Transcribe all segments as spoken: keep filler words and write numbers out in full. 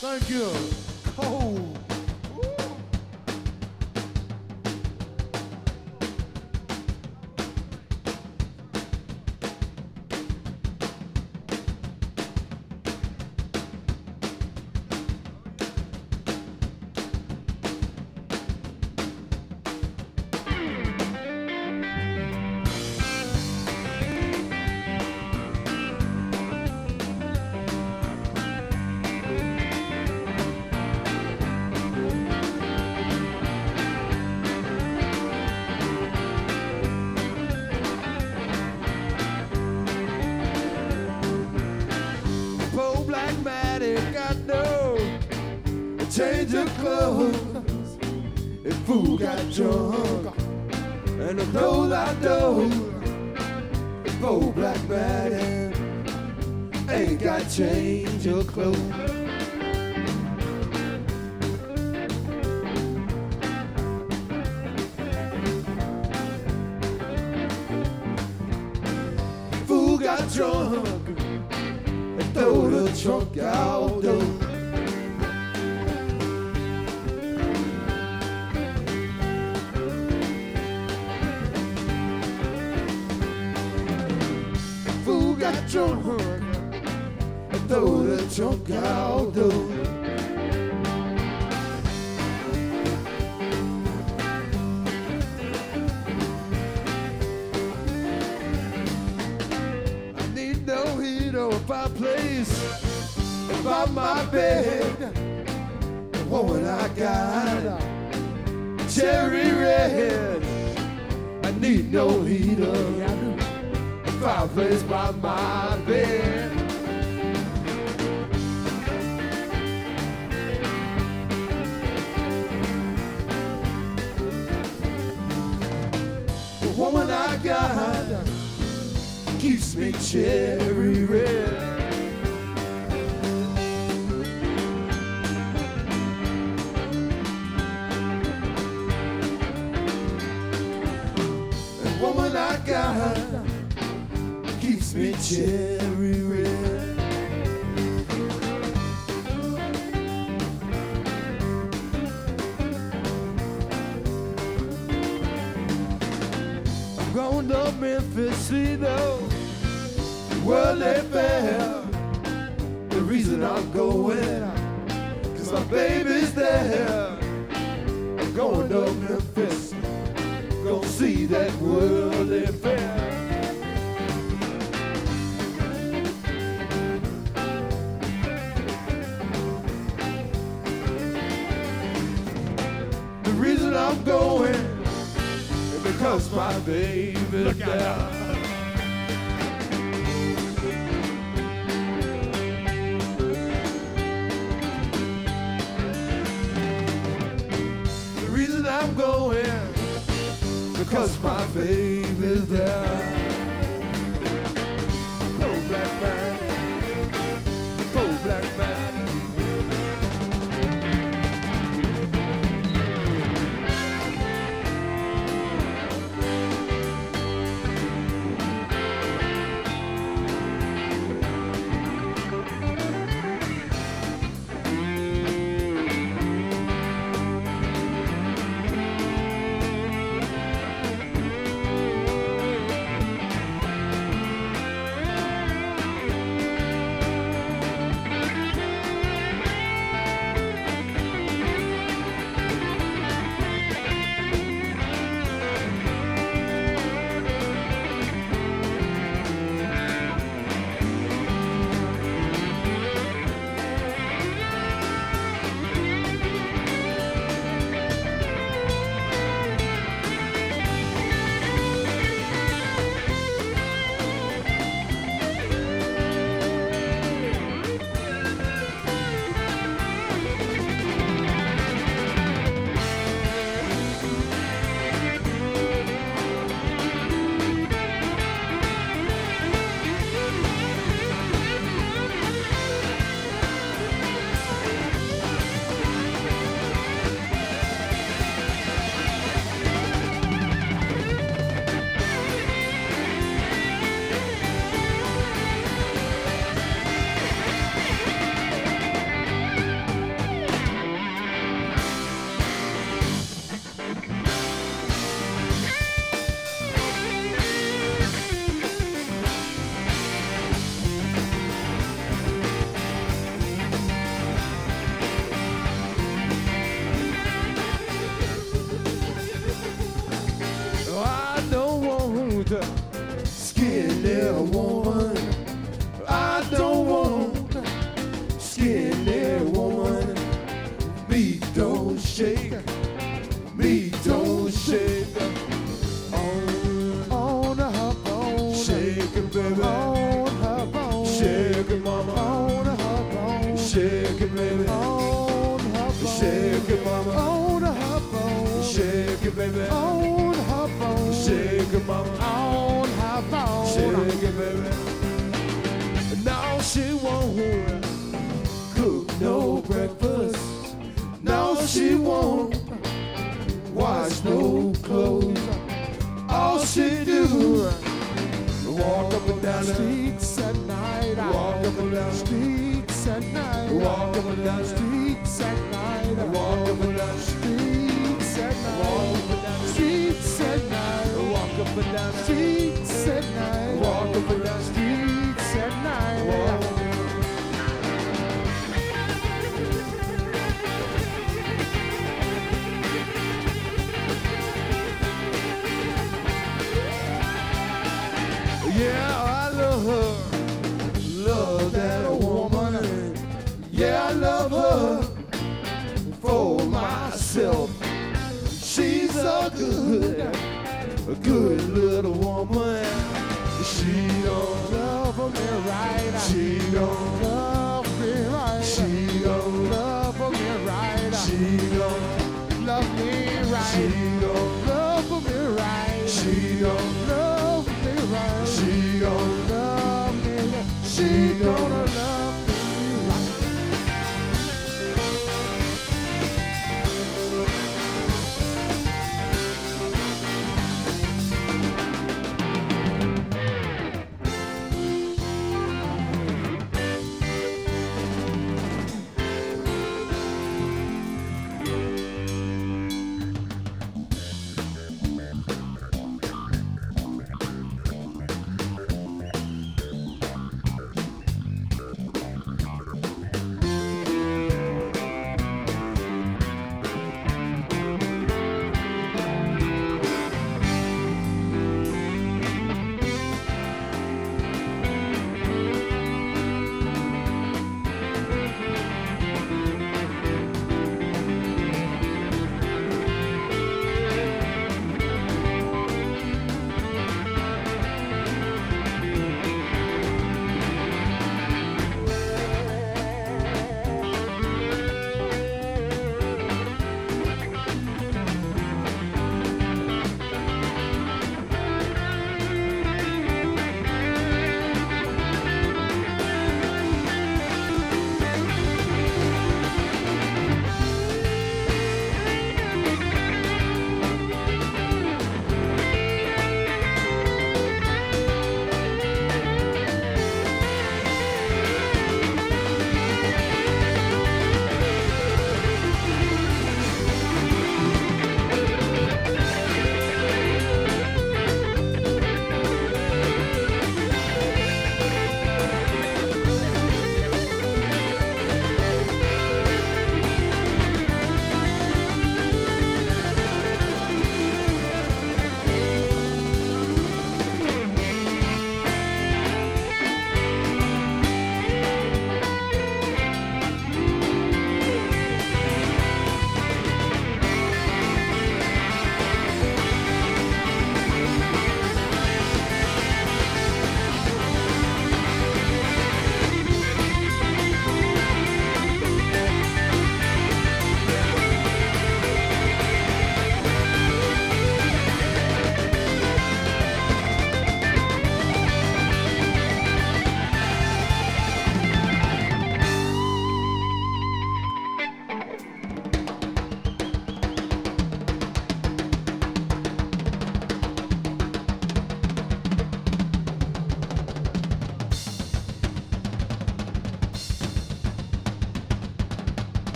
Thank you. Cold. Change of clothes, and fool got drunk, and the clothes I know, poor black man ain't got change of clothes. Fool got drunk and throw the trunk out door. Got drunk and throw the trunk out door. I need no heat or a fireplace by my bed. The woman I got, cherry red. I need no heater. Fireplace by my bed. The woman I got keeps me cherry red. The woman I got keeps me cherry red. I'm going to Memphis, see though, Worldly Fair. The reason I'm going, cause my baby's there. I'm going to Memphis, gonna see that Worldly Fair. The reason I'm going is because my baby's there. The reason I'm going because my baby's there. Poor black man, poor black man. Skinny woman, I don't want skinny woman. Me don't shake, me don't shake. On, on her bone, shake it, baby. On her bone, shake it, mama. On her bone, shake it, baby. On her bone, shake it, mama. On her bone, shake it, baby. On her bone, shake it, mama. On her bone, shake it, baby. Now she won't cook no breakfast. Now she won't wash no clothes. All she do walk up and down the streets at night. Walk up and down the streets at night. Walk up and down the streets at night. Walk up and down the streets at night. Walk up and down the streets at night. Walk up and down the streets at night. Walk up and down the streets at night. Yeah, I love her, love that woman. Yeah, I love her for myself. She's a good, a good little woman. She don't love me right. She don't love me right. She don't love me right. She don't love me right. She don't love me right. She don't love me right. She don't love me. She gonna love me right.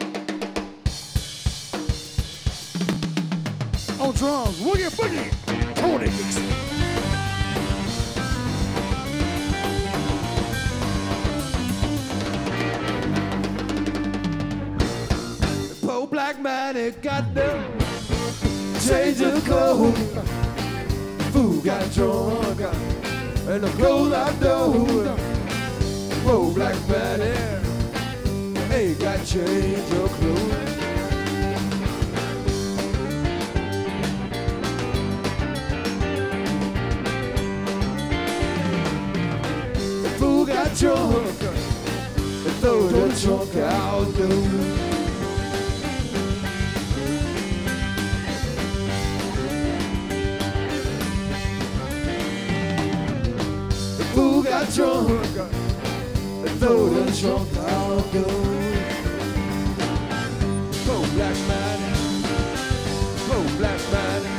On drums, Woogie Boogie. Tony Dixon. The poor black man ain't got no change of clothes. Fool got drunk and the clothes I know. Poor black man ain't got change of clothes. Got drunk and throw the trunk out the door. The fool got drunk and throw the trunk out the door. Poor black man, poor black man.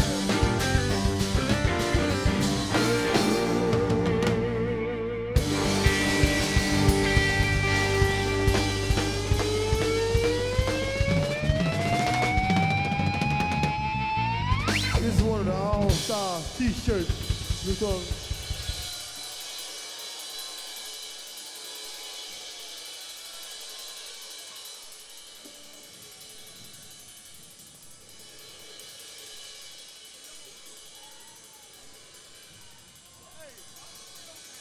This is one of the all-star t-shirts.